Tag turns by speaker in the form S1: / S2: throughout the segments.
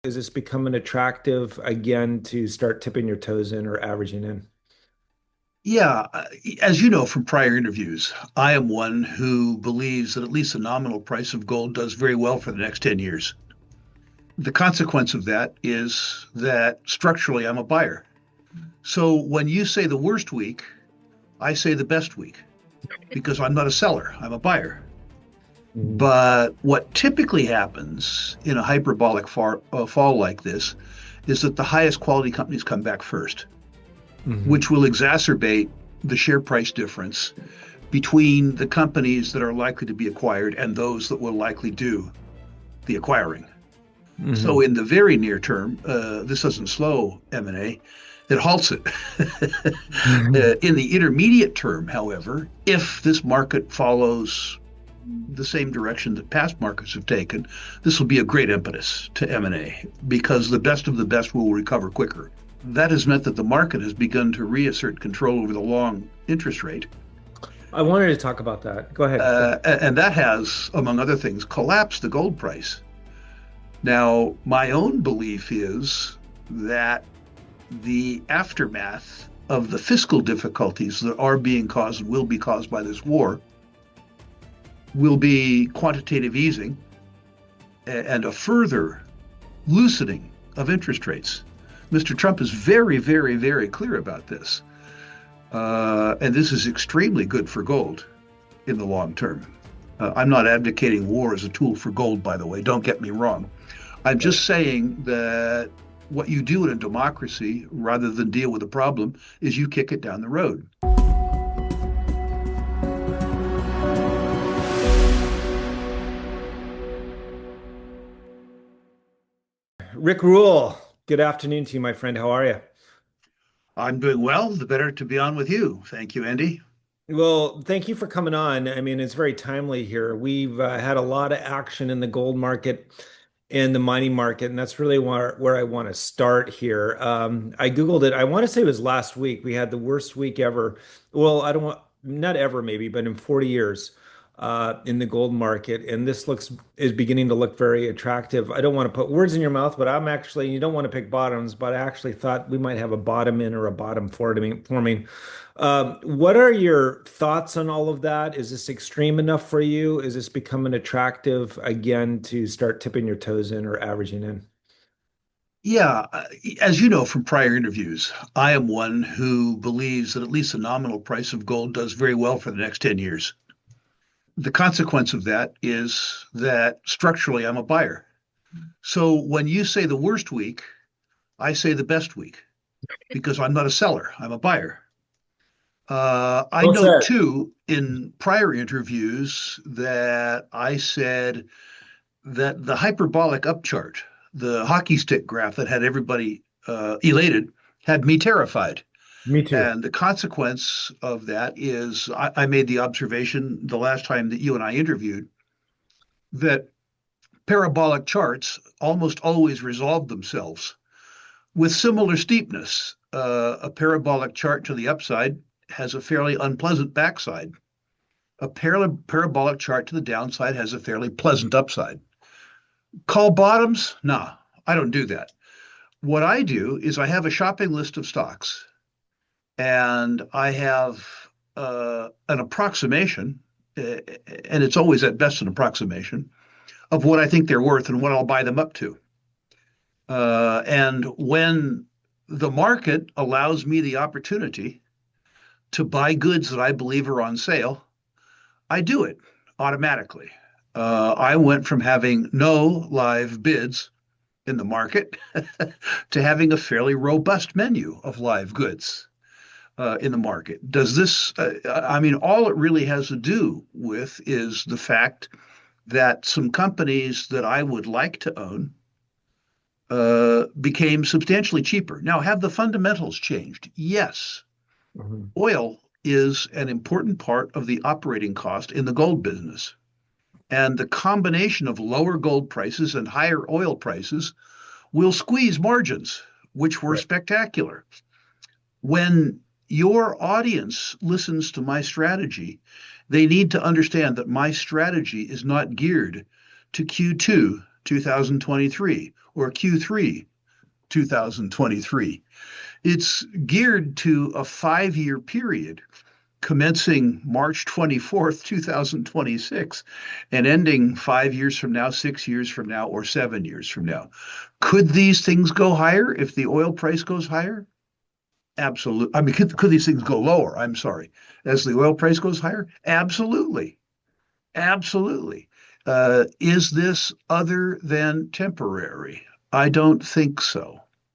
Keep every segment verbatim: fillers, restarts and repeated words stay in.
S1: Is this becoming attractive again to start tipping your toes in or averaging in?
S2: Yeah, uh, as you know from prior interviews, I am one who believes that at least the nominal price of gold does very well for the next ten years. The consequence of that is that structurally I'm a buyer. So when you say the worst week, I say the best week because I'm not a seller, I'm a buyer.
S1: Mhm.
S2: But what typically happens in a hyperbolic far, uh, fall like this is that the highest quality companies come back first,
S1: Mhm.
S2: which will exacerbate the share price difference between the companies that are likely to be acquired and those that will likely do the acquiring. So
S1: Mhm.
S2: in the very near term, uh, this doesn't slow M and A, it halts it. uh, in the intermediate term, however, if this market follows the same direction that past markets have taken, this will be a great impetus to M and A because the best of the best will recover quicker. That has meant that the market has begun to reassert control over the long interest rate.
S1: I wanted to talk about that. Go ahead. Go
S2: Uh,
S1: ahead.
S2: and that has, among other things, collapsed the gold price. Now, my own belief is that the aftermath of the fiscal difficulties that are being caused and will be caused by this war will be quantitative easing and a further loosening of interest rates. Mister Trump is very, very, very clear about this. Uh, and this is extremely good for gold in the long term. Uh, I'm not advocating war as a tool for gold, by the way. Don't get me wrong. I'm
S1: Right.
S2: just saying that what you do in a democracy, rather than deal with a problem, is you kick it down the road.
S1: Rick Rule, good afternoon to you, my friend. How are you?
S2: I'm doing well. The better to be on with you. Thank you, Andy.
S1: Well, thank you for coming on. I mean, it's very timely here. We've uh, had a lot of action in the gold market and the mining market, and that's really where, where I want to start here. Um, I Googled it. I want to say it was last week. We had the worst week ever. Well, I don't want, not ever maybe, but in forty years uh, in the gold market. And this looks is beginning to look very attractive. I don't want to put words in your mouth, but I'm actually, you don't want to pick bottoms, but I actually thought we might have a bottom in or a bottom forming. forming. Um, what are your thoughts on all of that? Is this extreme enough for you? Is this becoming attractive again to start tipping your toes in or averaging in?
S2: Yeah, uh, as you know from prior interviews, I am one who believes that at least the nominal price of gold does very well for the next ten years. The consequence of that is that structurally I'm a buyer. So when you say the worst week, I say the best week because I'm not a seller, I'm a buyer. Uh, I
S1: Well
S2: note
S1: said.
S2: too in prior interviews that I said that the hyperbolic upchart, the hockey stick graph that had everybody uh, elated, had me terrified.
S1: Me too.
S2: And the consequence of that is I, I made the observation the last time that you and I interviewed that parabolic charts almost always resolve themselves with similar steepness. Uh, a parabolic chart to the upside has a fairly unpleasant backside. A para- parabolic chart to the downside has a fairly pleasant upside. Call bottoms? Nah, I don't do that. What I do is I have a shopping list of stocks and I have uh, an approximation, uh, and it's always at best an approximation of what I think they're worth and what I'll buy them up to. Uh, and when the market allows me the opportunity to buy goods that I believe are on sale, I do it automatically. Uh, I went from having no live bids in the market to having a fairly robust menu of live goods uh, in the market. Does this, uh, I mean, all it really has to do with is the fact that some companies that I would like to own uh, became substantially cheaper. Now, have the fundamentals changed? Yes.
S1: Mhm.
S2: Oil is an important part of the operating cost in the gold business. And the combination of lower gold prices and higher oil prices will squeeze margins, which were
S1: Right.
S2: spectacular. When your audience listens to my strategy, they need to understand that my strategy is not geared to Q two twenty twenty-three or Q three twenty twenty-three. It's geared to a five-year period commencing March twenty-fourth, twenty twenty-six, and ending five years from now, six years from now, or seven years from now. Could these things go higher if the oil price goes higher? Absolutely. I mean, could, could these things go lower? I'm sorry. As the oil price goes higher? Absolutely. Absolutely. Uh, is this other than temporary? I don't think so.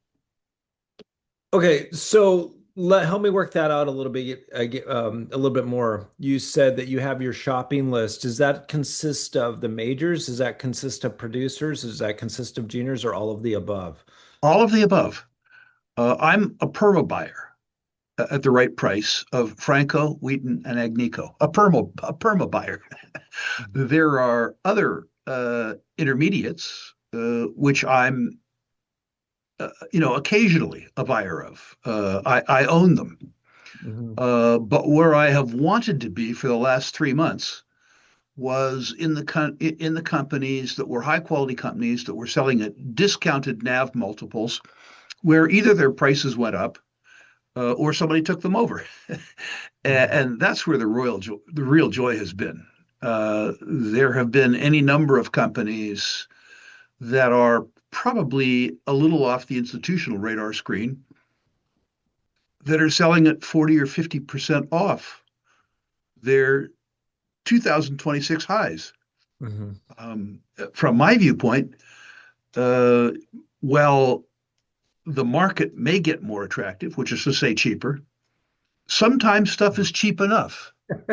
S1: Okay, so let help me work that out a little bit, uh, get, um, a little bit more. You said that you have your shopping list. Does that consist of the majors? Does that consist of producers? Does that consist of juniors or all of the above?
S2: All of the above. Uh, I'm a perma buyer at the right price of Franco, Wheaton, and Agnico. A perma a perma buyer.
S1: Mhm.
S2: There are other uh, intermediates uh, which I'm, uh, you know, occasionally a buyer of. Uh, I, I own them.
S1: Mhm.
S2: Uh, but where I have wanted to be for the last three months was in the com- in the companies that were high quality companies that were selling at discounted N A V multiples, where either their prices went up uh, or somebody took them over, and,
S1: Mhm.
S2: and that's where the royal jo- the real joy has been. Uh, there have been any number of companies that are probably a little off the institutional radar screen that are selling at forty or fifty percent off their two thousand twenty-six highs.
S1: Mhm.
S2: Um, from my viewpoint, uh, well, the market may get more attractive, which is to say cheaper. Sometimes stuff is cheap enough.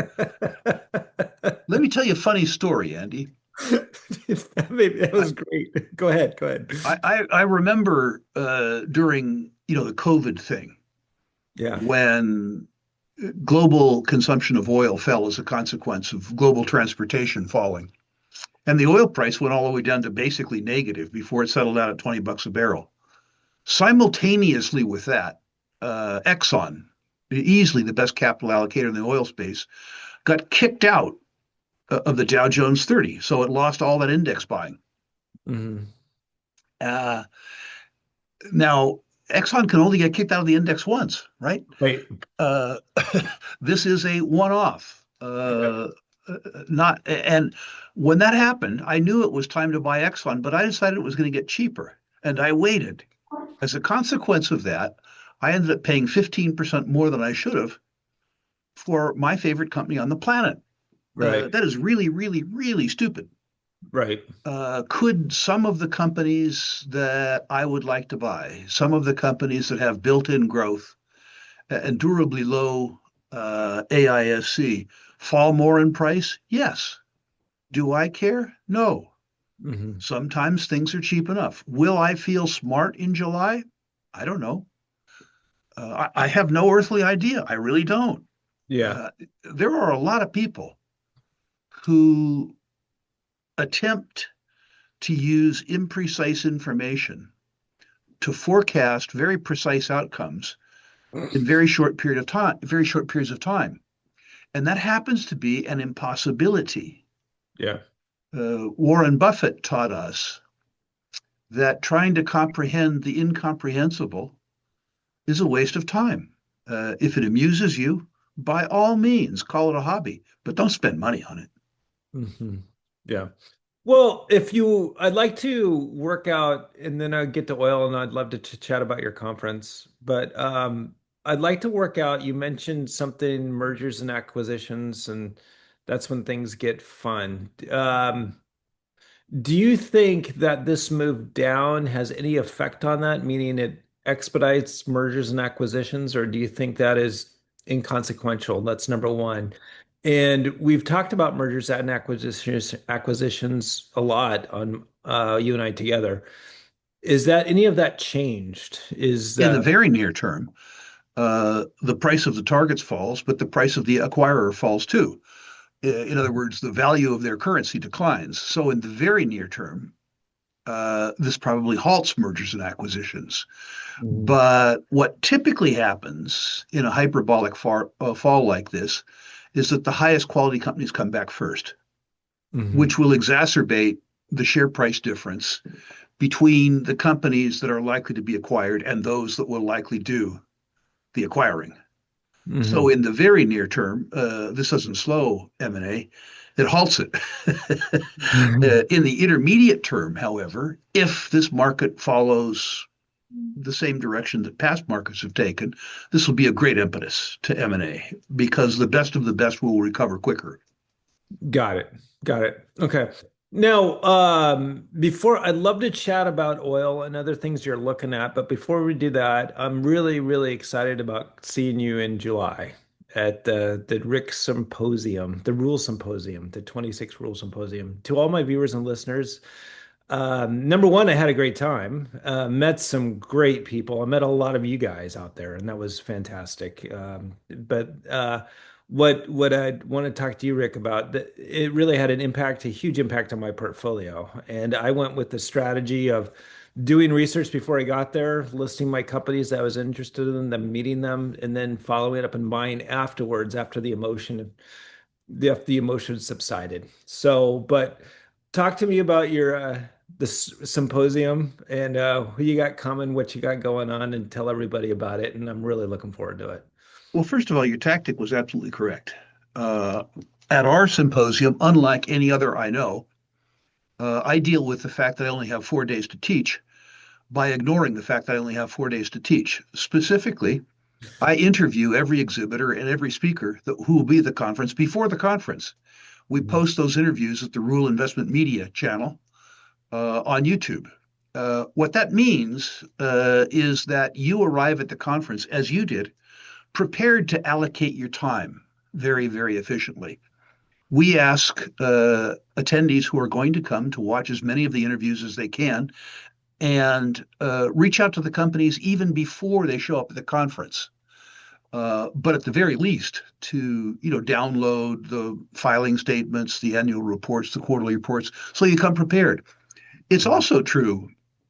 S2: Let me tell you a funny story, Andy.
S1: That made- that
S2: I,
S1: was great. Go ahead, go ahead.
S2: I, I remember uh, during you know the COVID thing
S1: Yeah.
S2: when global consumption of oil fell as a consequence of global transportation falling. And the oil price went all the way down to basically negative before it settled out at twenty bucks a barrel. Simultaneously with that, uh, Exxon, easily the best capital allocator in the oil space, got kicked out uh, of the Dow Jones thirty. So it lost all that index buying.
S1: Mhm.
S2: Uh, now, Exxon can only get kicked out of the index once, right?
S1: Right.
S2: Uh, this is a one-off.
S1: Yeah.
S2: Uh, not and when that happened, I knew it was time to buy Exxon, but I decided it was going to get cheaper, and I waited. As a consequence of that, I ended up paying fifteen percent more than I should have for my favorite company on the planet. Uh,
S1: Right.
S2: that is really, really, really stupid.
S1: Right.
S2: Uh, could some of the companies that I would like to buy, some of the companies that have built-in growth and durably low uh, A I S C fall more in price? Yes. Do I care? No.
S1: Mhm.
S2: Sometimes things are cheap enough. Will I feel smart in July? I don't know. Uh, I, I have no earthly idea. I really don't.
S1: Yeah.
S2: Uh, there are a lot of people who attempt to use imprecise information to forecast very precise outcomes in very short period of time, very short periods of time. And that happens to be an impossibility.
S1: Yeah.
S2: Uh, Warren Buffett taught us that trying to comprehend the incomprehensible is a waste of time. Uh, if it amuses you, by all means, call it a hobby, but don't spend money on it.
S1: Hmm. Yeah. Well, if you, I'd like to work out and then I'd get to oil and I'd love to ch chat about your conference. But um, I'd like to work out. You mentioned something mergers and acquisitions, and that's when things get fun. Um, do you think that this move down has any effect on that, meaning it expedites mergers and acquisitions, or do you think that is inconsequential? That's number one. And we've talked about mergers and acquisitions acquisitions a lot on uh, you and I together. Is that any of that changed? Is
S2: In the
S1: uh,
S2: very near term, uh, the price of the targets falls, but the price of the acquirer falls too. In other words, the value of their currency declines. So, in the very near term, uh, this probably halts mergers and acquisitions.
S1: Mhm.
S2: But what typically happens in a hyperbolic far, uh, fall like this is that the highest quality companies come back first,
S1: Mhm.
S2: which will exacerbate the share price difference between the companies that are likely to be acquired and those that will likely do the acquiring. So
S1: Hmm.
S2: in the very near term, uh, this doesn't slow M and A, it halts it. Uh, in the intermediate term, however, if this market follows the same direction that past markets have taken, this will be a great impetus to M and A because the best of the best will recover quicker.
S1: Got it. Got it. Okay. Now, um, before I'd love to chat about oil and other things you're looking at, but before we do that, I'm really, really excited about seeing you in July at the the R I C Symposium, the Rule Symposium, the twenty-six Rule Symposium. To all my viewers and listeners, um, number one, I had a great time. Uh, met some great people. I met a lot of you guys out there, and that was fantastic. Um, but uh, what what I want to talk to you, Rick, about that it really had an impact, a huge impact on my portfolio. And I went with the strategy of doing research before I got there, listing my companies that I was interested in, them meeting them, and then following it up and buying afterwards after the emotion the the emotion subsided. So, but talk to me about your uh, the symposium and uh, who you got coming, what you got going on, and tell everybody about it. And I'm really looking forward to it.
S2: Well, first of all, your tactic was absolutely correct. Uh, at our symposium, unlike any other I know, uh, I deal with the fact that I only have four days to teach by ignoring the fact that I only have four days to teach. Specifically, I interview every exhibitor and every speaker that, who will be at the conference before the conference. We
S1: Mhm.
S2: post those interviews at the Rule Investment Media channel uh, on YouTube. Uh, what that means uh, is that you arrive at the conference as you did, prepared to allocate your time very, very efficiently. We ask uh, attendees who are going to come to watch as many of the interviews as they can and uh, reach out to the companies even before they show up at the conference. Uh, but at the very least, to you know, download the filing statements, the annual reports, the quarterly reports, so you come prepared. It's
S1: Mhm.
S2: also true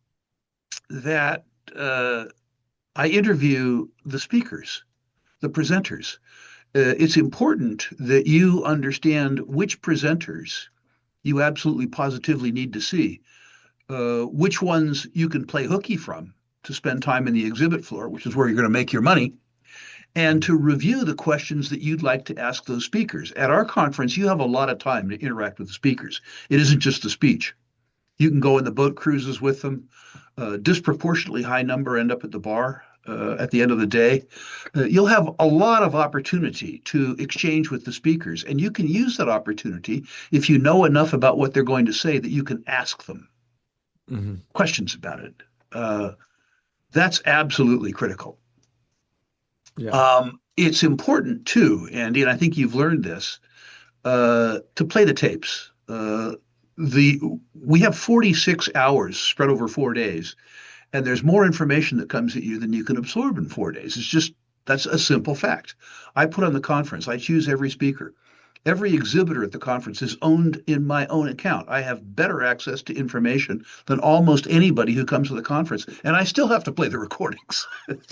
S2: that uh, I interview the speakers, the presenters. Uh, it's important that you understand which presenters you absolutely positively need to see, uh, which ones you can play hooky from to spend time in the exhibit floor, which is where you're going to make your money, and to review the questions that you'd like to ask those speakers. At our conference, you have a lot of time to interact with the speakers. It isn't just the speech. You can go in the boat cruises with them. A disproportionately high number end up at the bar uh, at the end of the day. Uh, you'll have a lot of opportunity to exchange with the speakers, and you can use that opportunity if you know enough about what they're going to say that you can ask them
S1: Mhm.
S2: questions about it. Uh, that's absolutely critical.
S1: Yeah.
S2: Um, it's important too, Andy, and I think you've learned this, uh, to play the tapes. Uh, the we have forty-six hours spread over four days, and there's more information that comes at you than you can absorb in four days. It's just that's a simple fact. I put on the conference. I choose every speaker. Every exhibitor at the conference is owned in my own account. I have better access to information than almost anybody who comes to the conference, and I still have to play the recordings.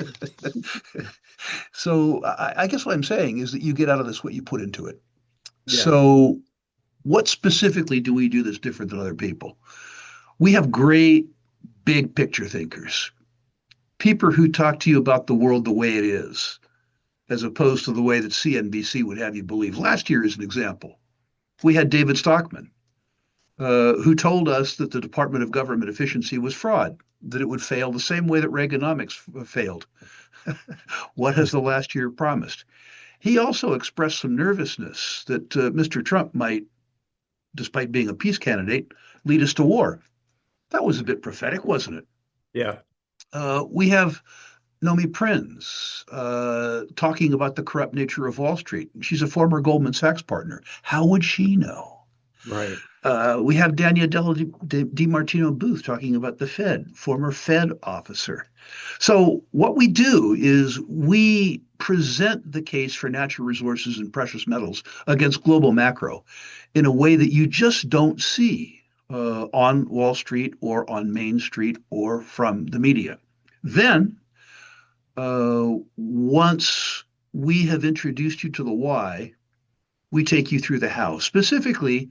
S2: So I, I guess what I'm saying is that you get out of this what you put into it.
S1: Yeah.
S2: So what specifically do we do that's different than other people? We have great big picture thinkers, people who talk to you about the world the way it is, as opposed to the way that C N B C would have you believe. Last year, as an example, we had David Stockman, uh, who told us that the Department of Government Efficiency was fraud, that it would fail the same way that Reaganomics failed. What has the last year promised? He also expressed some nervousness that uh, Mister Trump might, despite being a peace candidate, lead us to war. That was a bit prophetic, wasn't it?
S1: Yeah.
S2: Uh, we have Nomi Prinz uh, talking about the corrupt nature of Wall Street. She's a former Goldman Sachs partner. How would she know?
S1: Right.
S2: Uh, we have Daniel DiMartino Booth talking about the Fed, former Fed officer. So, what we do is we present the case for natural resources and precious metals against global macro in a way that you just don't see uh, on Wall Street or on Main Street or from the media. Then, uh, once we have introduced you to the why, we take you through the how. Specifically,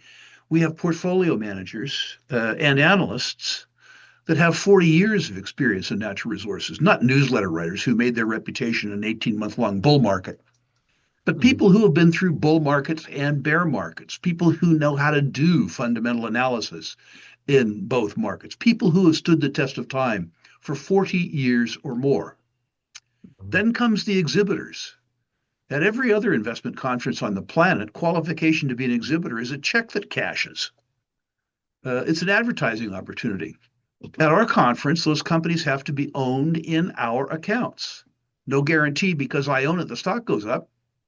S2: We have portfolio managers uh, and analysts that have forty years of experience in natural resources, not newsletter writers who made their reputation in an eighteen month long bull market, but
S1: Mhm.
S2: people who have been through bull markets and bear markets, people who know how to do fundamental analysis in both markets, people who have stood the test of time for forty years or more. Then comes the exhibitors. At every other investment conference on the planet, qualification to be an exhibitor is a check that cashes. Uh, it's an advertising opportunity. At our conference, those companies have to be owned in our accounts. No guarantee because I own it, the stock goes up.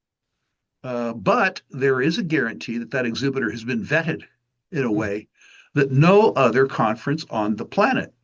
S2: Uh, but there is a guarantee that that exhibitor has been vetted in a way that no other conference on the planet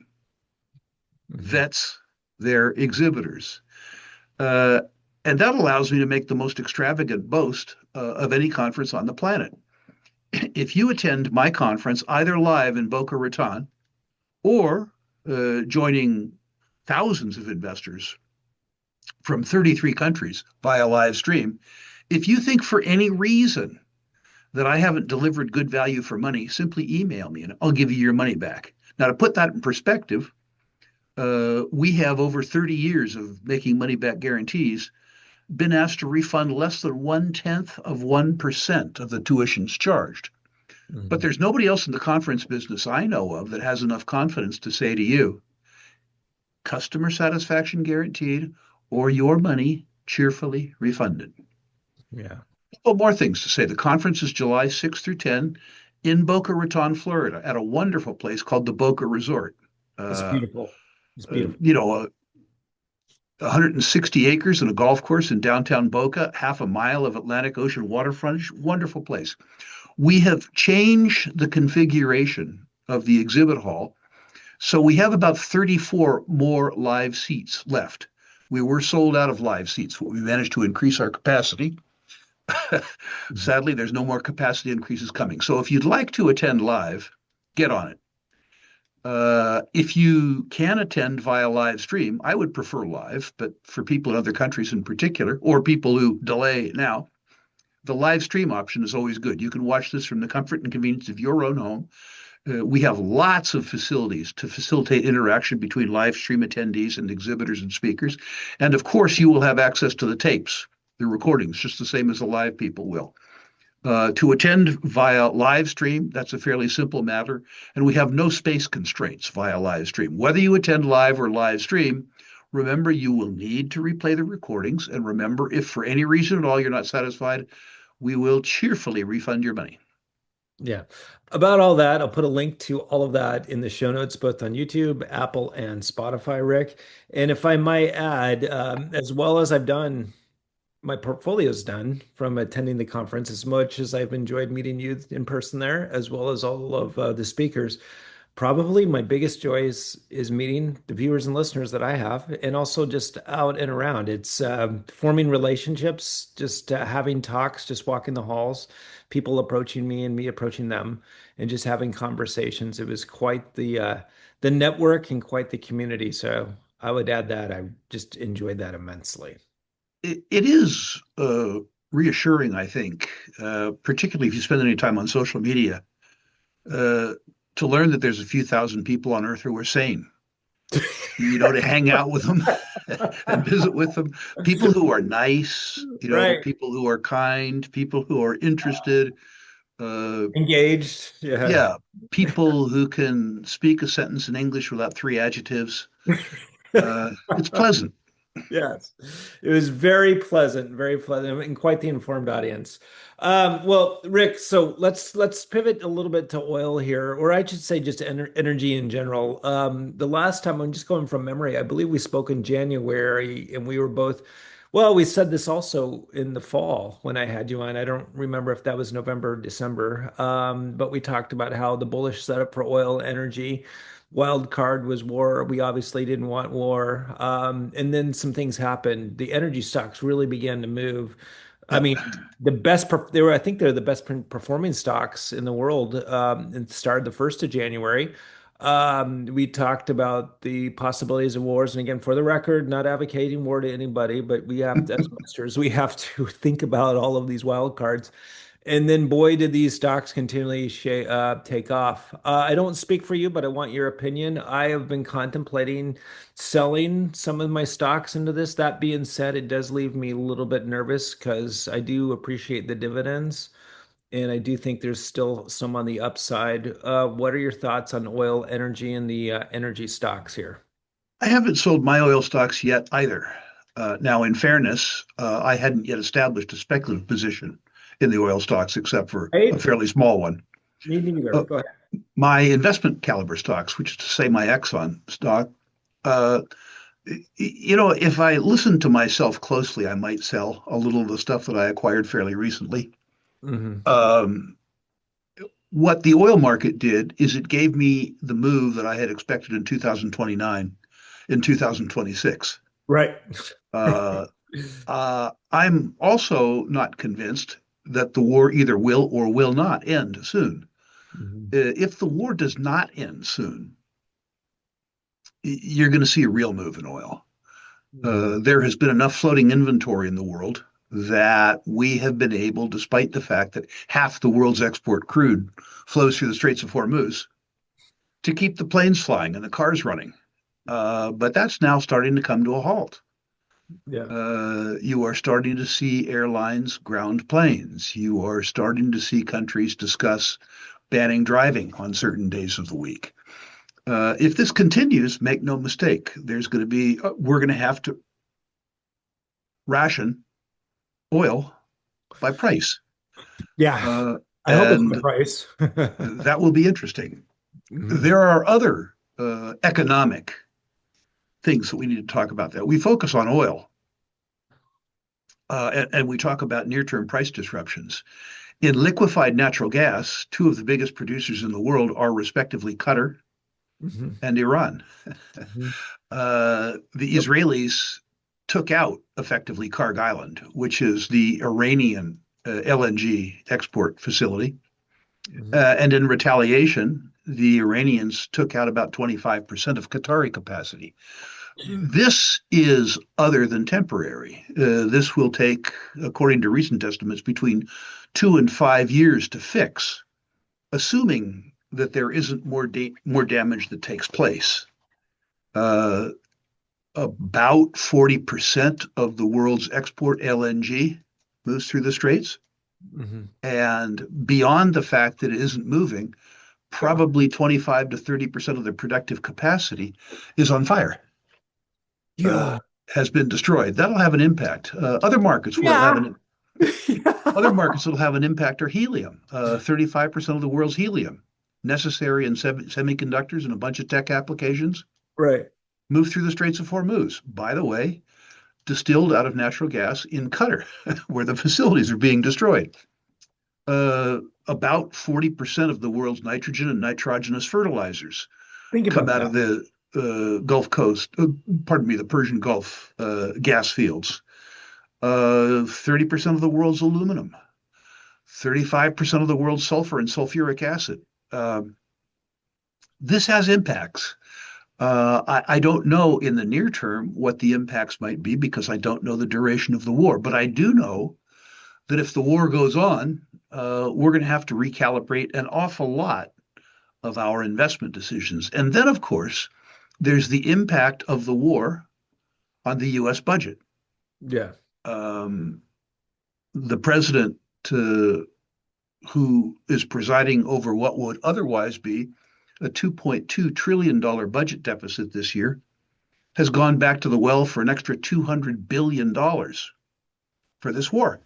S1: Mhm.
S2: vets their exhibitors. Uh, and that allows me to make the most extravagant boast uh, of any conference on the planet. If you attend my conference, either live in Boca Raton or uh, joining thousands of investors from thirty-three countries via live stream, if you think for any reason that I haven't delivered good value for money, simply email me and I'll give you your money back. Now, to put that in perspective, uh, we have over thirty years of making money back guarantees, been asked to refund less than one tenth of one percent of the tuitions charged. But
S1: Mhm.
S2: there's nobody else in the conference business I know of that has enough confidence to say to you, customer satisfaction guaranteed or your money cheerfully refunded.
S1: Yeah,
S2: Well, more things to say. The conference is July sixth through tenth in Boca Raton, Florida, at a wonderful place called the Boca Resort.
S1: it's
S2: Uh,
S1: beautiful. It's
S2: uh,
S1: beautiful.
S2: you know, uh, one hundred sixty acres and a golf course in downtown Boca, half a mile of Atlantic Ocean waterfrontage. Wonderful place. We have changed the configuration of the exhibit hall. So we have about thirty-four more live seats left. We were sold out of live seats. We managed to increase our capacity.
S1: Mhm.
S2: Sadly, there's no more capacity increases coming. So if you'd like to attend live, get on it. Uh, if you can attend via live stream, I would prefer live, but for people in other countries in particular, or people who delay now, the live stream option is always good. You can watch this from the comfort and convenience of your own home. Uh, we have lots of facilities to facilitate interaction between live stream attendees and exhibitors and speakers. And of course, you will have access to the tapes, the recordings, just the same as the live people will. Uh, to attend via live stream, that's a fairly simple matter, and we have no space constraints via live stream. Whether you attend live or live stream, remember you will need to replay the recordings, and remember, if for any reason at all you're not satisfied, we will cheerfully refund your money.
S1: Yeah. About all that, I'll put a link to all of that in the show notes, both on YouTube, Apple, and Spotify, Rick. And if I might add, um, as well as I've done, my portfolio's done from attending the conference, as much as I've enjoyed meeting you in person there, as well as all of uh, the speakers. Probably my biggest joy is is meeting the viewers and listeners that I have, and also just out and around. It's um, forming relationships, just uh, having talks, just walking the halls, people approaching me and me approaching them, and just having conversations. It was quite the uh, the network and quite the community. So I would add that I just enjoyed that immensely.
S2: It, it is uh, reassuring, I think, uh, particularly if you spend any time on social media, uh, to learn that there's a few thousand people on Earth who are sane. You know, to hang out with them and visit with them. People who are nice, you know,
S1: Right.
S2: people who are kind, people who are interested. Uh,
S1: Engaged. Yeah.
S2: yeah, people who can speak a sentence in English without three adjectives. Uh, it's pleasant.
S1: Yes, it was very pleasant, very pleasant, and quite the informed audience. Um, well, Rick, so let's let's pivot a little bit to oil here, or I should say just ener energy in general. Um, the last time, I'm just going from memory, I believe we spoke in January, and we were both, well, we said this also in the fall when I had you on. I don't remember if that was November or December, um, but we talked about how the bullish setup for oil energy. Wild card was war. We obviously didn't want war. Um, and then some things happened. The energy stocks really began to move. I
S2: Yeah.
S1: mean, the best, per- they were, I think they're the best per- performing stocks in the world. Um, and started the first of January. Um, we talked about the possibilities of wars. And again, for the record, not advocating war to anybody, but we have to, as investors, we have to think about all of these wild cards. And then, boy, did these stocks continually sh uh, take off. Uh, I don't speak for you, but I want your opinion. I have been contemplating selling some of my stocks into this. That being said, it does leave me a little bit nervous because I do appreciate the dividends, and I do think there's still some on the upside. Uh, what are your thoughts on oil, energy, and the uh, energy stocks here?
S2: I haven't sold my oil stocks yet either. Uh, now, in fairness, uh, I hadn't yet established a speculative position in the oil stocks except for a
S1: Right?
S2: fairly small one.
S1: Me neither.
S2: Uh,
S1: Go ahead.
S2: my investment caliber stocks, which is to say my Exxon stock, uh, you know, if I listened to myself closely, I might sell a little of the stuff that I acquired fairly recently.
S1: Hmm.
S2: Um, what the oil market did is it gave me the move that I had expected in two thousand twenty-nine, in two thousand twenty-six.
S1: Right.
S2: Uh, uh, I'm also not convinced that the war either will or will not end soon.
S1: Mhm.
S2: Uh, If the war does not end soon, you're going to see a real move in oil. Uh,
S1: Mhm.
S2: there has been enough floating inventory in the world that we have been able, despite the fact that half the world's export crude flows through the Straits of Hormuz, to keep the planes flying and the cars running. Uh, but that's now starting to come to a halt.
S1: Yeah.
S2: Uh, you are starting to see airlines ground planes. You are starting to see countries discuss banning driving on certain days of the week. Uh, if this continues, make no mistake, there's going to be, uh, we're going to have to ration oil by price.
S1: Yeah.
S2: Uh,
S1: I hope it's the
S2: and
S1: price.
S2: that will be interesting.
S1: Mhm.
S2: There are other uh, economic things that we need to talk about that. We focus on oil uh, and, and we talk about near term price disruptions. In liquefied natural gas, two of the biggest producers in the world are respectively Qatar
S1: Mhm.
S2: and Iran.
S1: Mhm.
S2: Uh, the
S1: Yep.
S2: Israelis took out effectively Karg Island, which is the Iranian uh, L N G export facility.
S1: Mhm.
S2: Uh, and in retaliation, the Iranians took out about twenty-five percent of Qatari capacity. This is other than temporary. Uh, this will take, according to recent estimates, between two and five years to fix, assuming that there isn't more da- more damage that takes place. Uh, about forty percent of the world's export L N G moves through the straits.
S1: Mhm.
S2: And beyond the fact that it isn't moving,
S1: Yeah.
S2: probably twenty-five to thirty percent of the productive capacity is on fire, uh,
S1: Yeah.
S2: has been destroyed. That'll have an impact. Uh, other markets will have
S1: Yeah.
S2: an other
S1: Yeah.
S2: markets that'll have an impact are helium. Uh, thirty-five percent of the world's helium necessary in sem- semiconductors and a bunch of tech applications
S1: Right.
S2: move through the Straits of Hormuz. By the way, distilled out of natural gas in Qatar, where the facilities are being destroyed. Uh, about forty percent of the world's nitrogen and nitrogenous fertilizers
S1: Think
S2: come
S1: about
S2: out of
S1: that.
S2: the uh, Gulf Coast, uh, pardon me, the Persian Gulf uh, gas fields. Uh, thirty percent of the world's aluminum, thirty-five percent of the world's sulfur and sulfuric acid. Um, this has impacts. Uh, I, I don't know in the near term what the impacts might be because I don't know the duration of the war, but I do know that if the war goes on, uh, we're going to have to recalibrate an awful lot of our investment decisions. And then, of course, there's the impact of the war on the U S budget.
S1: Yeah.
S2: Um, the president uh, who is presiding over what would otherwise be a two point two trillion dollars budget deficit this year has gone back to the well for an extra two hundred billion dollars for this war.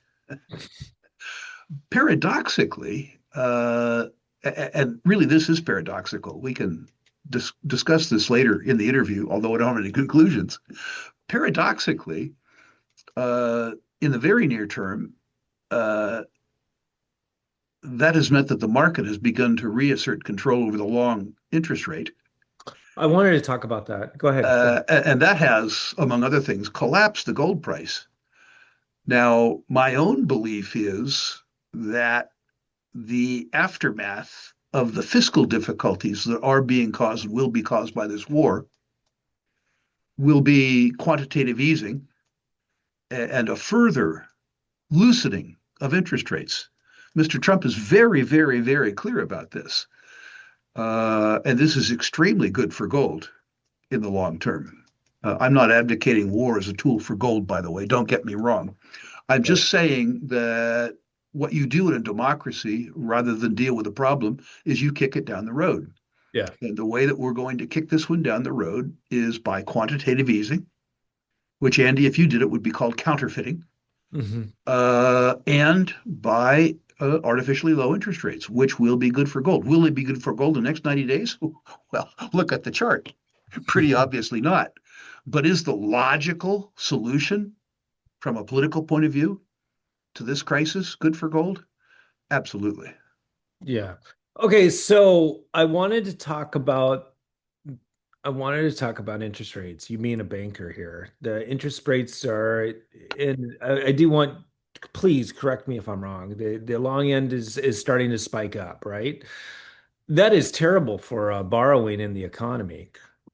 S2: Paradoxically, uh, and really this is paradoxical, we can dis- discuss this later in the interview, although I don't have any conclusions. Paradoxically, uh, in the very near term, uh, that has meant that the market has begun to reassert control over the long interest rate.
S1: I wanted to talk about that. Go ahead. Go
S2: Uh, and that has, among other things, collapsed the gold price. Now, my own belief is that the aftermath of the fiscal difficulties that are being caused and will be caused by this war will be quantitative easing and a further loosening of interest rates. Mister Trump is very, very, very clear about this. Uh, and this is extremely good for gold in the long term. Uh, I'm not advocating war as a tool for gold, by the way. Don't get me wrong. I'm
S1: Right.
S2: just saying that what you do in a democracy, rather than deal with the problem, is you kick it down the road.
S1: Yeah.
S2: And the way that we're going to kick this one down the road is by quantitative easing, which, Andy, if you did it, would be called counterfeiting,
S1: Hmm.
S2: uh, and by uh, artificially low interest rates, which will be good for gold. Will it be good for gold in the next ninety days? Well, look at the chart. Pretty obviously not. But is the logical solution from a political point of view to this crisis good for gold? Absolutely.
S1: Yeah. Okay, so I wanted to talk about I wanted to talk about interest rates. You mean a banker here. The interest rates are, and I, I do want, please correct me if I'm wrong. The the long end is is starting to spike up, right? That is terrible for uh, borrowing in the economy,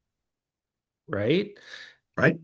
S1: right?
S2: Right?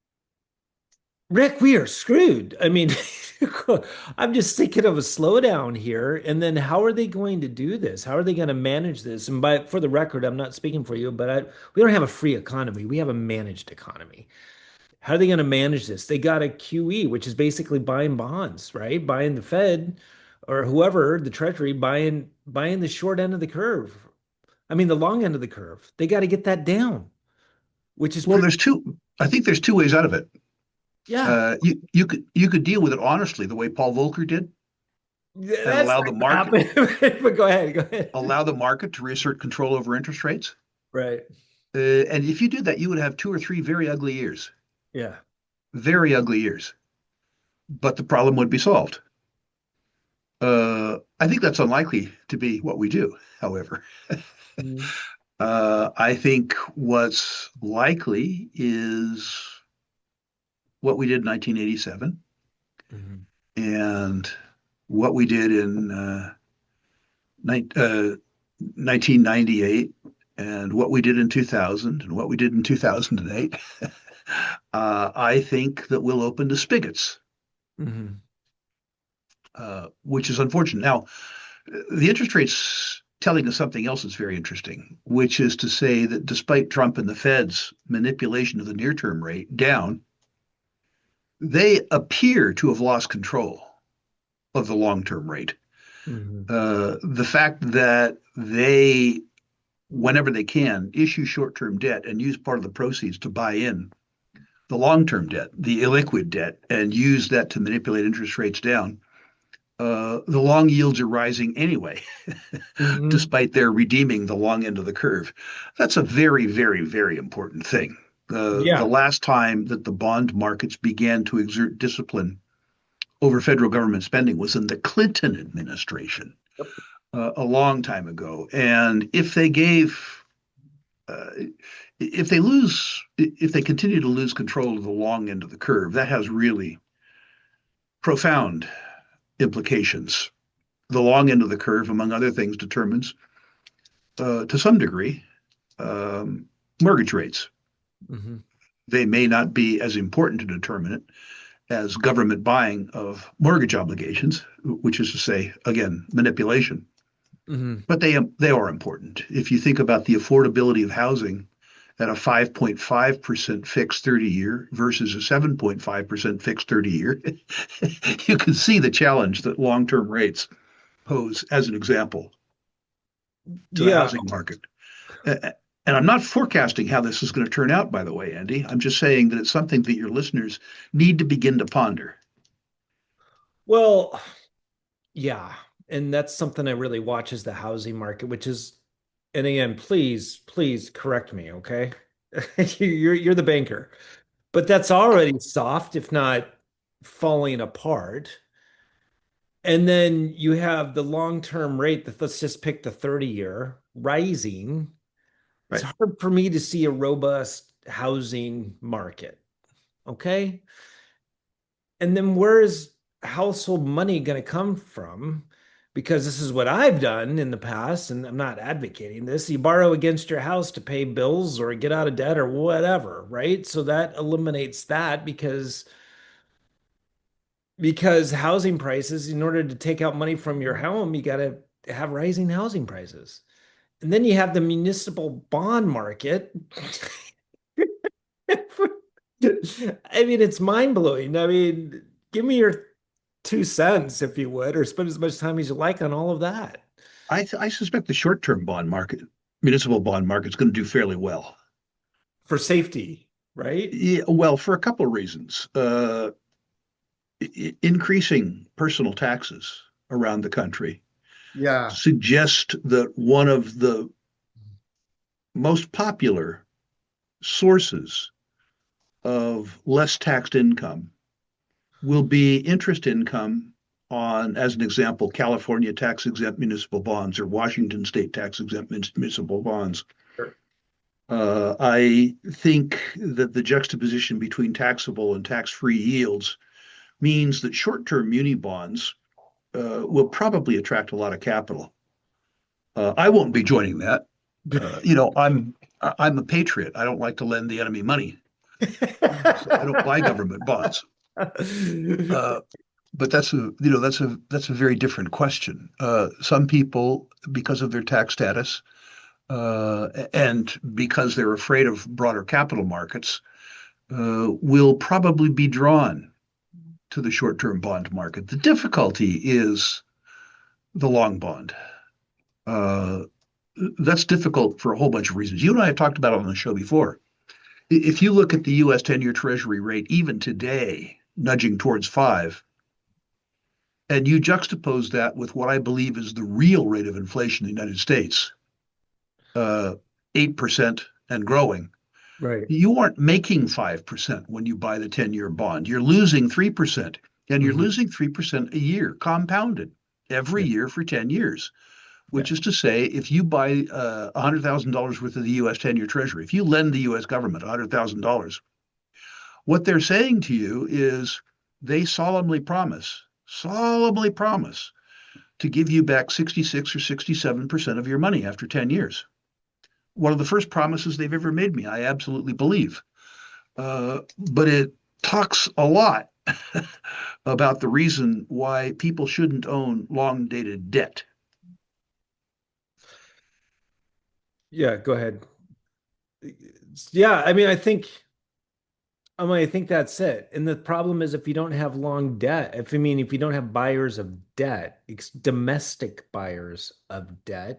S1: Rick, we are screwed. I mean, I'm just thinking of a slowdown here. And then how are they going to do this? How are they going to manage this? And by for the record, I'm not speaking for you, but I, we don't have a free economy. We have a managed economy. How are they going to manage this? They got a Q E, which is basically buying bonds, right? Buying the Fed or whoever, the Treasury, buying buying the short end of the curve. I mean, the long end of the curve. They got to get that down, which is
S2: Well,
S1: pretty,
S2: there's two. I think there's two ways out of it.
S1: yeah.
S2: Uh, you you could you could deal with it honestly, the way Paul Volcker did,
S1: Yeah,
S2: and
S1: that's
S2: allow
S1: not
S2: the
S1: going to
S2: market
S1: happen. But go ahead, go ahead.
S2: allow the market to reassert control over interest rates.
S1: Right.
S2: Uh, and if you do that, you would have two or three very ugly years,
S1: Yeah.
S2: very ugly years. But the problem would be solved. Uh, I think that's unlikely to be what we do, however.
S1: Mhm.
S2: Uh, I think what's likely is what we did in nineteen eighty-seven
S1: Mhm.
S2: and what we did in uh, uh, nineteen ninety-eight and what we did in two thousand and what we did in two thousand eight. uh, I think that we'll open the spigots,
S1: Mhm.
S2: uh, which is unfortunate. Now, the interest rates telling us something else that's very interesting, which is to say that despite Trump and the Fed's manipulation of the near term rate down, they appear to have lost control of the long term rate.
S1: Mhm.
S2: Uh, the fact that they, whenever they can, issue short term debt and use part of the proceeds to buy in the long term debt, the illiquid debt, and use that to manipulate interest rates down. Uh, the long yields are rising anyway,
S1: Mhm.
S2: despite their redeeming the long end of the curve. That's a very, very, very important thing. Uh, the
S1: Yeah.
S2: last time that the bond markets began to exert discipline over federal government spending was in the Clinton administration,
S1: Yep.
S2: uh, a long time ago. And if they gave, uh, if they lose, if they continue to lose control of the long end of the curve, that has really profound implications. The long end of the curve, among other things, determines, uh, to some degree, um, mortgage rates.
S1: Mhm.
S2: They may not be as important to determine it as government buying of mortgage obligations, which is to say, again, manipulation.
S1: Mhm.
S2: But they they are important. If you think about the affordability of housing at a five point five percent fixed thirty year versus a seven point five percent fixed thirty year, you can see the challenge that long term rates pose as an example to the
S1: Yeah.
S2: housing market. And I'm not forecasting how this is going to turn out, by the way, Andy. I'm just saying that it's something that your listeners need to begin to ponder.
S1: Well, yeah. And that's something I really watch is the housing market, which is, and again, please, please correct me, okay? You're you're the banker. But that's already soft, if not falling apart. And then you have the long-term rate that let's just pick the thirty year rising. It's
S2: Right.
S1: hard for me to see a robust housing market. Okay. And then where is household money going to come from? Because this is what I've done in the past, and I'm not advocating this. You borrow against your house to pay bills or get out of debt or whatever, right? So that eliminates that because because housing prices, in order to take out money from your home, you got to have rising housing prices. And then you have the municipal bond market. I mean, it's mind blowing. I mean, give me your two cents, if you would, or spend as much time as you like on all of that
S2: I th I suspect the short-term bond market, municipal bond market, is going to do fairly well.
S1: for safety, right?
S2: Yeah, well, for a couple of reasons. Uh, i- increasing personal taxes around the country
S1: Yeah.
S2: suggest that one of the most popular sources of less taxed income will be interest income on, as an example, California tax exempt municipal bonds or Washington state tax exempt municipal bonds.
S1: Sure.
S2: Uh, I think that the juxtaposition between taxable and tax free yields means that short term muni bonds uh, will probably attract a lot of capital. Uh, I won't be joining that. Uh, you know, I'm I'm a patriot. I don't like to lend the enemy money, so I don't buy government bonds. Uh, but that's a you know that's a that's a very different question. Uh, some people, because of their tax status uh, and because they're afraid of broader capital markets, uh, will probably be drawn to the short-term bond market. The difficulty is the long bond. Uh, that's difficult for a whole bunch of reasons. You and I have talked about it on the show before. If you look at the U S ten-year Treasury rate, even today, nudging towards five, and you juxtapose that with what I believe is the real rate of inflation in the United States, uh, eight percent and growing,
S1: Right.
S2: you aren't making five percent when you buy the ten-year bond. You're losing three percent, and you're
S1: Mhm.
S2: losing three percent a year, compounded every
S1: Yeah.
S2: year for ten years,
S1: Yeah.
S2: which is to say, if you buy uh, one hundred thousand dollars worth of the U S ten-year Treasury, if you lend the U S government one hundred thousand dollars, what they're saying to you is they solemnly promise, solemnly promise to give you back sixty-six or sixty-seven percent of your money after ten years. One of the first promises they've ever made me, I absolutely believe. Uh, but it talks a lot about the reason why people shouldn't own long dated debt.
S1: Yeah, go ahead. Yeah, I mean, I think I mean, I think that's it. And the problem is if you don't have long debt, if I mean, if you don't have buyers of debt, ex domestic buyers of debt,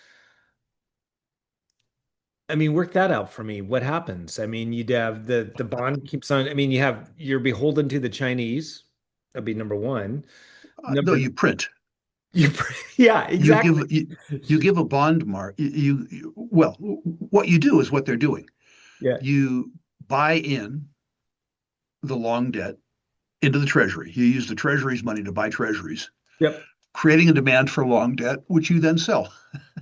S1: I mean, work that out for me. What happens? I mean, you'd have the the bond keeps on. I mean, you have you're beholden to the Chinese. That'd be number one.
S2: Uh, no,
S1: Number
S2: you print.
S1: you yeah,
S2: You
S1: exactly.
S2: give you, you give a bond mark. You, you well, what you do is what they're doing.
S1: Yeah.
S2: You buy in the long debt into the treasury. You use the treasury's money to buy treasuries,
S1: Yep.
S2: creating a demand for long debt, which you then sell.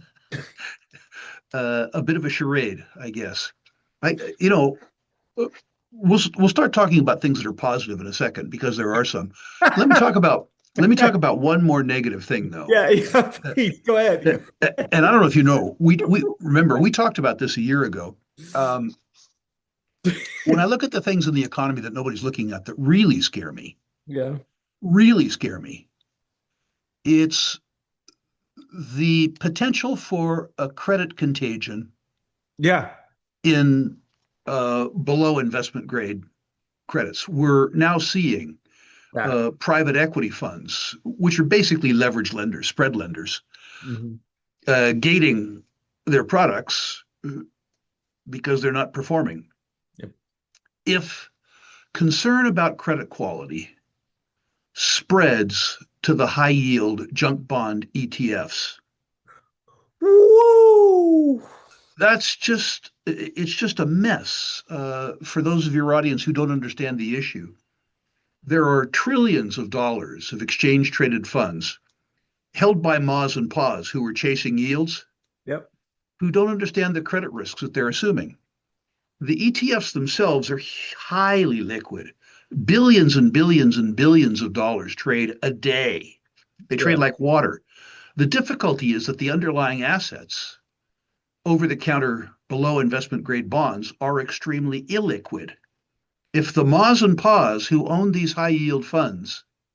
S2: Uh, a bit of a charade, I guess. I, you know, we'll we'll start talking about things that are positive in a second because there are some. Let me talk about let me talk about one more negative thing though.
S1: Yeah, yeah,
S2: Uh,
S1: please go ahead.
S2: and I don't know if you know, we we remember we talked about this a year ago. Um, when I look at the things in the economy that nobody's looking at that really scare me,
S1: Yeah.
S2: really scare me, it's the potential for a credit contagion
S1: Yeah.
S2: in uh, below investment grade credits. We're now seeing
S1: That.
S2: uh, private equity funds, which are basically leverage lenders, spread lenders,
S1: Mhm.
S2: uh, gating their products because they're not performing.
S1: Yep.
S2: If concern about credit quality spreads to the high yield junk bond E T Fs,
S1: Woo!
S2: that's just it's just a mess. Uh, for those of your audience who don't understand the issue, there are trillions of dollars of exchange traded funds held by Ma's and Pa's who are chasing yields,
S1: Yep.
S2: who don't understand the credit risks that they're assuming. The E T Fs themselves are highly liquid. Billions and billions and billions of dollars trade a day. They trade
S1: Yeah.
S2: like water. The difficulty is that the underlying assets, over the counter below investment grade bonds, are extremely illiquid. If the Ma's and Pa's who own these high yield funds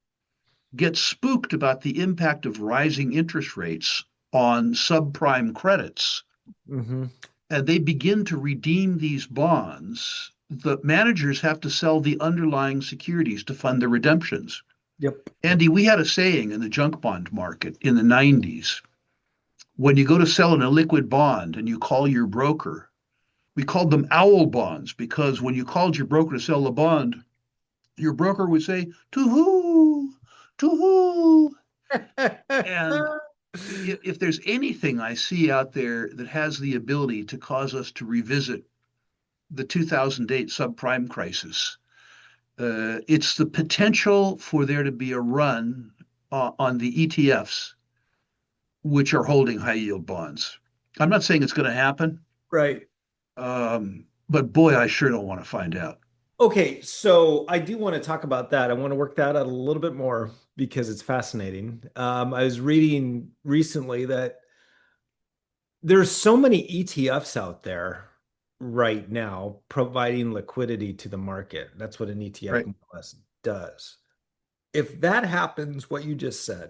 S2: get spooked about the impact of rising interest rates on subprime credits,
S1: Hmm.
S2: and they begin to redeem these bonds, the managers have to sell the underlying securities to fund the redemptions.
S1: Yep. Yep.
S2: Andy, we had a saying in the junk bond market in the nineties, when you go to sell an illiquid bond and you call your broker, we called them owl bonds because when you called your broker to sell the bond, your broker would say, to who? To who? And if, if there's anything I see out there that has the ability to cause us to revisit the two thousand eight subprime crisis, uh, it's the potential for there to be a run uh, on the E T Fs, which are holding high yield bonds. I'm not saying it's going to happen,
S1: Right.
S2: um, but boy, I sure don't want to find out.
S1: Okay, so I do want to talk about that. I want to work that out a little bit more because it's fascinating. Um, I was reading recently that there's so many E T Fs out there right now providing liquidity to the market. That's what an E T F
S2: Right.
S1: more or less does. If that happens, what you just said,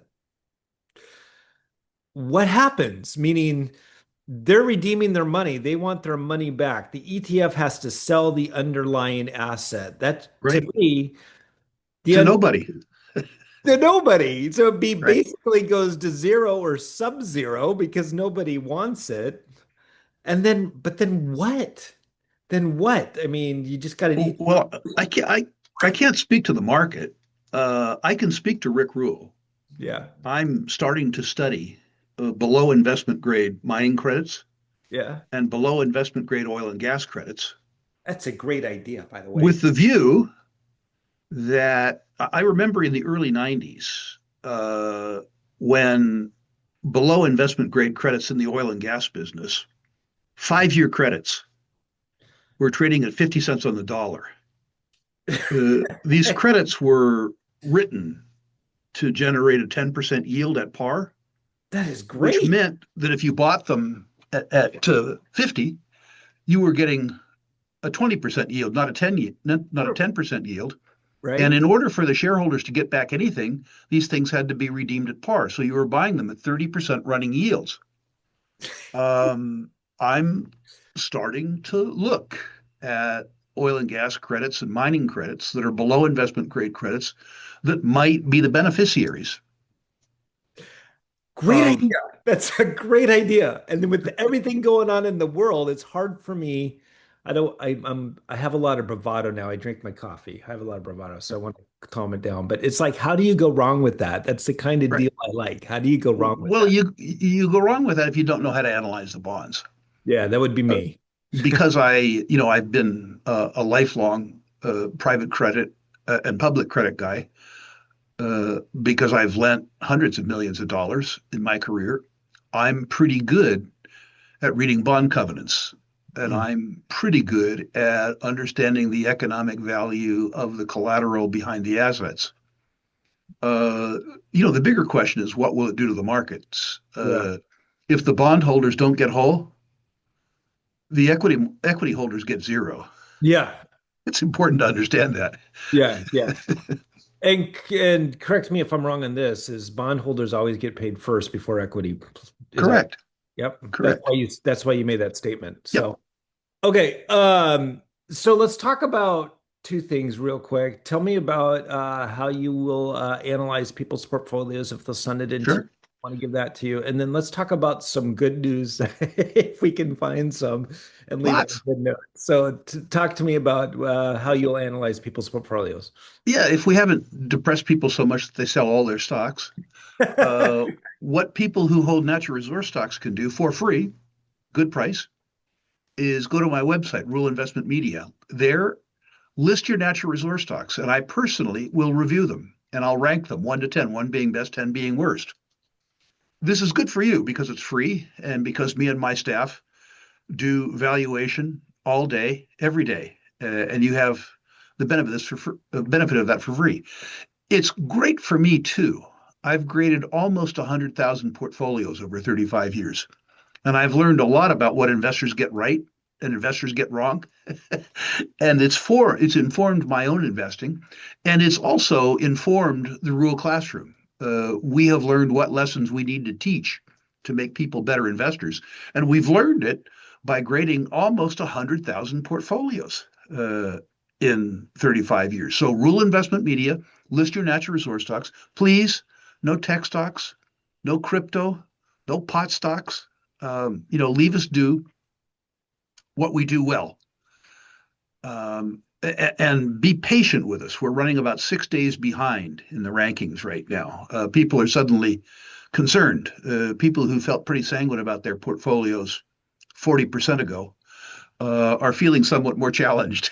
S1: what happens? Meaning they're redeeming their money. They want their money back. The E T F has to sell the underlying asset. That to
S2: Right.
S1: me, the
S2: To
S1: un
S2: nobody.
S1: to nobody. So it be
S2: Right.
S1: basically goes to zero or sub-zero because nobody wants it. And then, but then what? Then what? I mean, you just got to.
S2: Well, I can't. I I can't speak to the market. Uh, I can speak to Rick Rule.
S1: Yeah,
S2: I'm starting to study uh, below investment grade mining credits
S1: yeah.
S2: and below investment grade oil and gas credits,
S1: That's a great idea, by the way.
S2: with the view that I remember in the early nineties uh, when below investment grade credits in the oil and gas business, five year credits were trading at fifty cents on the dollar. Uh, these credits were written to generate a ten percent yield at par,
S1: That is
S2: which
S1: great,
S2: meant that if you bought them at, at uh, fifty, you were getting a twenty percent yield, not a ten, not a ten percent yield. And
S1: right?
S2: in order for the shareholders to get back anything, these things had to be redeemed at par. So you were buying them at thirty percent running yields. Um, I'm starting to look at oil and gas credits and mining credits that are below investment grade credits that might be the beneficiaries.
S1: Great
S2: of
S1: idea. That's a great idea. And then with everything going on in the world, it's hard for me. I don't, I, I'm, I have a lot of bravado now. I drink my coffee. I have a lot of bravado, so I want to calm it down. But it's like, how do you go wrong with that? That's the kind of
S2: right.
S1: deal I like. How do you go wrong with
S2: Well,
S1: that?
S2: you you go wrong with that if you don't know how to analyze the bonds.
S1: Yeah, that would be
S2: Uh,
S1: me.
S2: because I, you know, I've been uh, a lifelong uh, private credit uh, and public credit guy uh, because I've lent hundreds of millions of dollars in my career. I'm pretty good at reading bond covenants, and
S1: Mm.
S2: I'm pretty good at understanding the economic value of the collateral behind the assets. Uh, you know, the bigger question is what will it do to the markets?
S1: Yeah.
S2: Uh, if the bondholders don't get whole, the equity equity holders get zero.
S1: Yeah.
S2: It's important to understand that.
S1: Yeah. Yeah. And and correct me if I'm wrong on this, is bondholders always get paid first before equity. Is that,
S2: Correct.
S1: yep. That's
S2: Correct.
S1: why you that's why you made that statement.
S2: Yep.
S1: So okay, um, so let's talk about two things real quick. Tell me about uh, how you will uh, analyze people's portfolios if they'll send it into.
S2: Sure.
S1: I want to give that to you, and then let's talk about some good news if we can find some, and leave on a
S2: Lots.
S1: good note. So, t talk to me about uh, how you'll analyze people's portfolios.
S2: Yeah. If we haven't depressed people so much that they sell all their stocks, uh, what people who hold natural resource stocks can do for free, good price, is go to my website, Rule Investment Media. There, list your natural resource stocks, and I personally will review them and I'll rank them one to ten, one being best, ten being worst. This is good for you because it's free and because me and my staff do valuation all day, every day, uh, and you have the benefit of this for, for uh, benefit of that for free. It's great for me too. I've graded almost one hundred thousand portfolios over thirty-five years, and I've learned a lot about what investors get right and investors get wrong. And it's for it's informed my own investing, and it's also informed the rural classroom. Uh, we have learned what lessons we need to teach to make people better investors, and we've learned it by grading almost one hundred thousand portfolios uh, in thirty-five years. So, rural investment media, list your natural resource stocks, please. No tech stocks, no crypto, no pot stocks. Um, you know, leave us do what we do well, um, and be patient with us. We're running about six days behind in the rankings right now. Uh, people are suddenly concerned. Uh, people who felt pretty sanguine about their portfolios forty percent ago uh, are feeling somewhat more challenged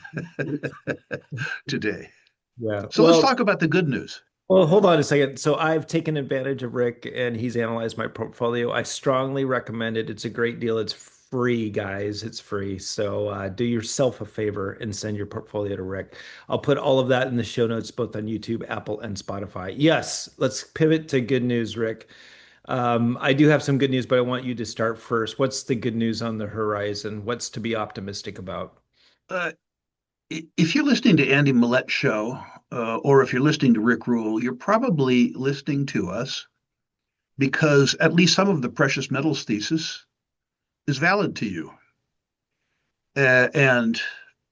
S2: today.
S1: Yeah.
S2: So let's
S1: Well,
S2: talk about the good news.
S1: well, hold on a second. So I've taken advantage of Rick and he's analyzed my portfolio. I strongly recommend it. It's a great deal. It's free, guys. It's free. So uh, do yourself a favor and send your portfolio to Rick. I'll put all of that in the show notes, both on YouTube, Apple, and Spotify. Yes, let's pivot to good news, Rick. Um, I do have some good news, but I want you to start first. What's the good news on the horizon? What's to be optimistic about?
S2: Uh, if you're listening to Andy Millett's show, uh, or if you're listening to Rick Rule, you're probably listening to us because at least some of the precious metals thesis is valid to you. Uh, and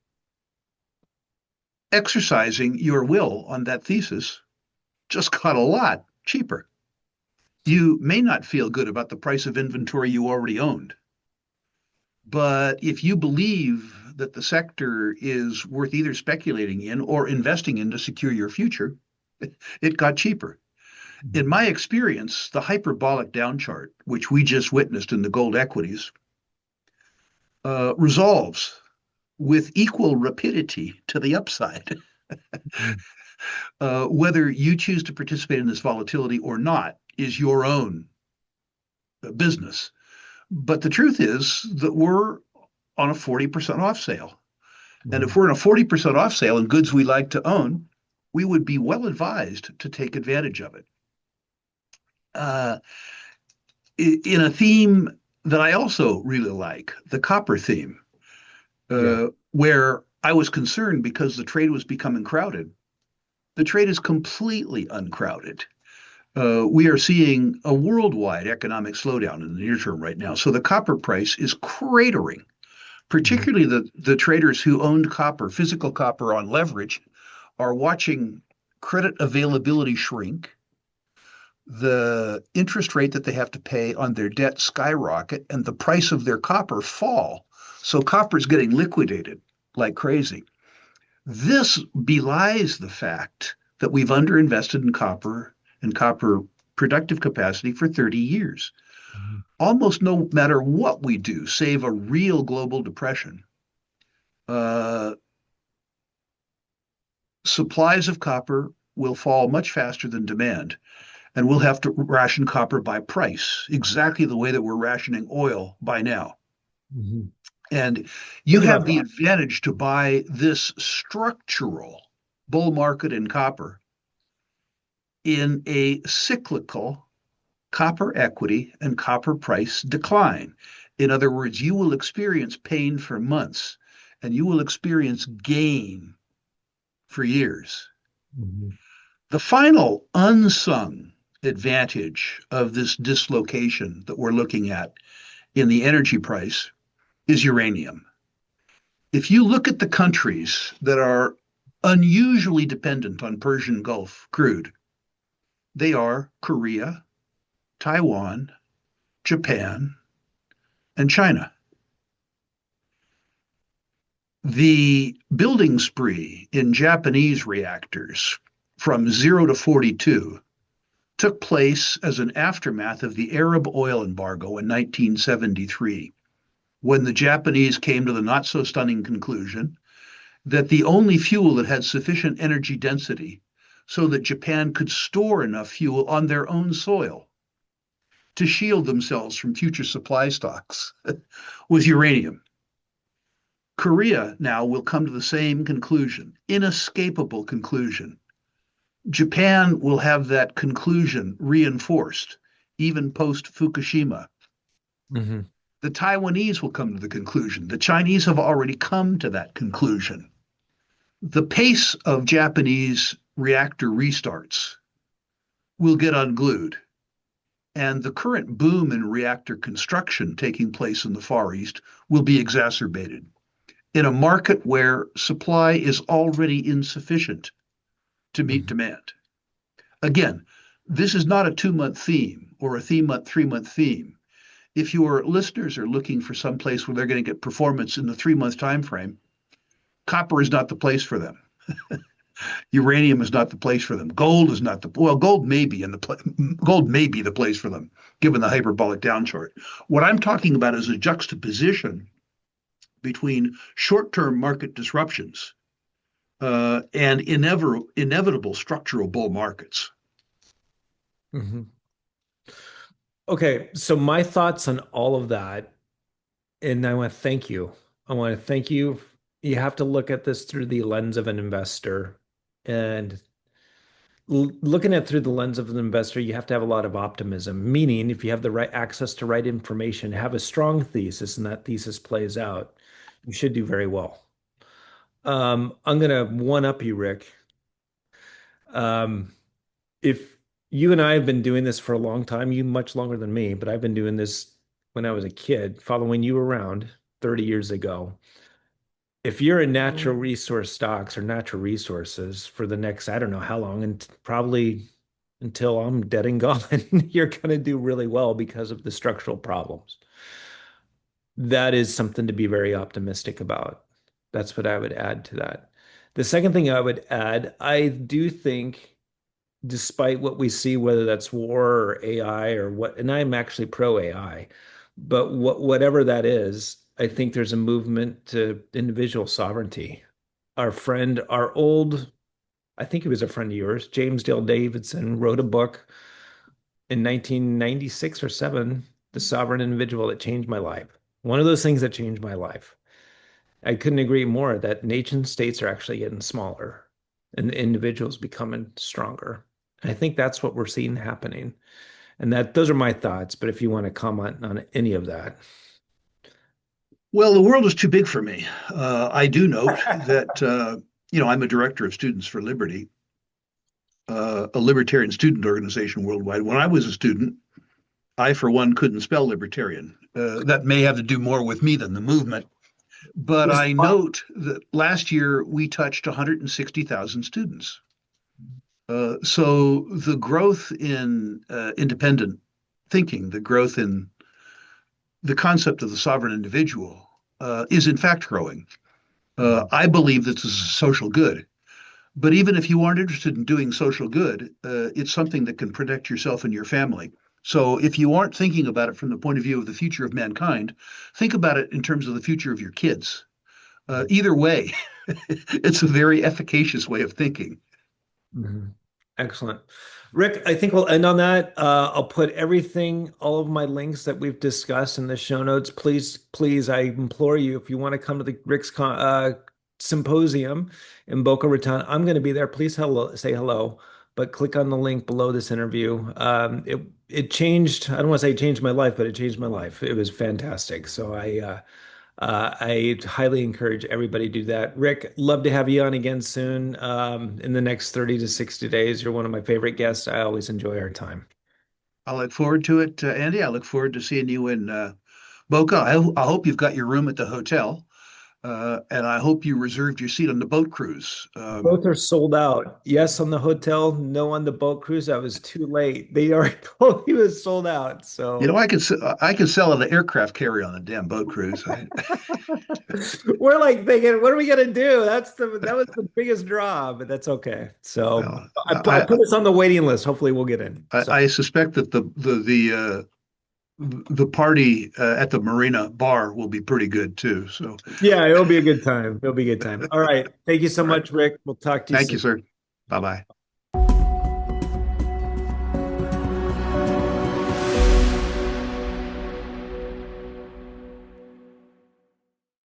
S2: exercising your will on that thesis just got a lot cheaper. You may not feel good about the price of inventory you already owned, but if you believe that the sector is worth either speculating in or investing in to secure your future, it got cheaper. In my experience, the hyperbolic down chart, which we just witnessed in the gold equities, uh, resolves with equal rapidity to the upside. Uh, whether you choose to participate in this volatility or not is your own business. But the truth is that we're on a forty percent off sale. And if we're in a forty percent off sale and goods we like to own, we would be well advised to take advantage of it. Uh, in a theme that I also really like, the copper theme,
S1: Yeah.
S2: uh, where I was concerned because the trade was becoming crowded. The trade is completely uncrowded. Uh, we are seeing a worldwide economic slowdown in the near term right now. So the copper price is cratering,
S1: Mhm.
S2: particularly the, the traders who owned copper, physical copper on leverage, are watching credit availability shrink, the interest rate that they have to pay on their debt skyrocket, and the price of their copper fall. So copper is getting liquidated like crazy. This belies the fact that we've underinvested in copper and copper productive capacity for thirty years.
S1: Mhm.
S2: Almost no matter what we do, save a real global depression, uh, supplies of copper will fall much faster than demand, and we'll have to ration copper by price, exactly the way that we're rationing oil by now.
S1: Mhm.
S2: And you
S1: Think
S2: have
S1: about
S2: the
S1: that.
S2: advantage to buy this structural bull market in copper in a cyclical copper equity and copper price decline. In other words, you will experience pain for months and you will experience gain for years.
S1: Mhm.
S2: The final unsung advantage of this dislocation that we're looking at in the energy price is uranium. If you look at the countries that are unusually dependent on Persian Gulf crude, they are Korea, Taiwan, Japan, and China. The building spree in Japanese reactors from zero to forty-two took place as an aftermath of the Arab oil embargo in nineteen seventy-three, when the Japanese came to the not so stunning conclusion that the only fuel that had sufficient energy density so that Japan could store enough fuel on their own soil to shield themselves from future supply stocks was uranium. Korea now will come to the same conclusion, inescapable conclusion. Japan will have that conclusion reinforced, even post Fukushima.
S1: Mhm.
S2: The Taiwanese will come to the conclusion. The Chinese have already come to that conclusion. The pace of Japanese reactor restarts will get unglued. And the current boom in reactor construction taking place in the Far East will be exacerbated in a market where supply is already insufficient to meet
S1: Mhm.
S2: demand. Again, this is not a two month theme or a theme month, three month theme. If your listeners are looking for some place where they're going to get performance in the three month time frame, copper is not the place for them. Uranium is not the place for them. Gold is not the well. Gold may be in the gold may be the place for them, given the hyperbolic down chart. What I'm talking about is a juxtaposition between short-term market disruptions uh, and inevitable inevitable structural bull markets.
S1: Mhm. Okay, so my thoughts on all of that, and I want to thank you. I want to thank you. You have to look at this through the lens of an investor. And l looking at it through the lens of an investor, you have to have a lot of optimism, meaning if you have the right access to right information, have a strong thesis, and that thesis plays out, you should do very well. Um, I'm gonna one up you, Rick. Um, if you and I have been doing this for a long time, you much longer than me, but I've been doing this when I was a kid, following you around thirty years ago. If you're in natural resource stocks or natural resources for the next, I don't know how long, and probably until I'm dead and gone, you're going to do really well because of the structural problems. That is something to be very optimistic about. That's what I would add to that. The second thing I would add, I do think despite what we see, whether that's war or A I or what, and I'm actually pro A I, but what whatever that is, I think there's a movement to individual sovereignty. Our friend, our old, I think he was a friend of yours, James Dale Davidson, wrote a book in nineteen ninety-six or seven, The Sovereign Individual, that changed my life. One of those things that changed my life. I couldn't agree more that nation states are actually getting smaller and the individuals becoming stronger. I think that's what we're seeing happening. And that those are my thoughts, but if you want to comment on any of that.
S2: Well, the world is too big for me. Uh, I do note that uh, you know I'm a director of Students for Liberty, uh, a libertarian student organization worldwide. When I was a student, I, for one, couldn't spell libertarian. Uh, that may have to do more with me than the movement. But
S1: Was
S2: I note that last year we touched one hundred sixty thousand students. Uh, so the growth in uh, independent thinking, the growth in the concept of the sovereign individual uh, is in fact growing. Uh,
S1: Mhm.
S2: I believe this is a social good. But even if you aren't interested in doing social good, uh, it's something that can protect yourself and your family. So if you aren't thinking about it from the point of view of the future of mankind, think about it in terms of the future of your kids. Uh, either way, it's a very efficacious way of thinking.
S1: Mhm. Excellent. Rick, I think we'll end on that. Uh, I'll put everything, all of my links that we've discussed in the show notes. Please, please, I implore you, if you want to come to the Rick's con uh, symposium in Boca Raton, I'm going to be there. Please hello, say hello, but click on the link below this interview. Um, it it changed. I don't want to say it changed my life, but it changed my life. It was fantastic. So I uh, uh, I highly encourage everybody to do that. Rick, love to have you on again soon. Um, in the next thirty to sixty days, you're one of my favorite guests. I always enjoy our time.
S2: I look forward to it, uh, Andy. I look forward to seeing you in uh, Boca. I, I hope you've got your room at the hotel, uh, and I hope you reserved your seat on the boat cruise. Um,
S1: Both are sold out. Yes, on the hotel, no on the boat cruise. I was too late. They already told me it was sold out.
S2: you
S1: So
S2: know, I could I could sell an aircraft carrier on the damn boat cruise. I,
S1: we're like thinking, what are we gonna do? That's the that was the biggest draw, but that's okay. So
S2: well,
S1: I, pu- I
S2: I,
S1: put us on the waiting list. Hopefully, we'll get in.
S2: I
S1: So
S2: I suspect that the the the uh, the party uh, at the Marina bar will be pretty good too. So,
S1: yeah, it'll be a good time. It'll be a good time. All right. Thank you so
S2: all right.
S1: much, Rick. We'll talk to you
S2: Thank you,
S1: soon.
S2: sir. Bye bye.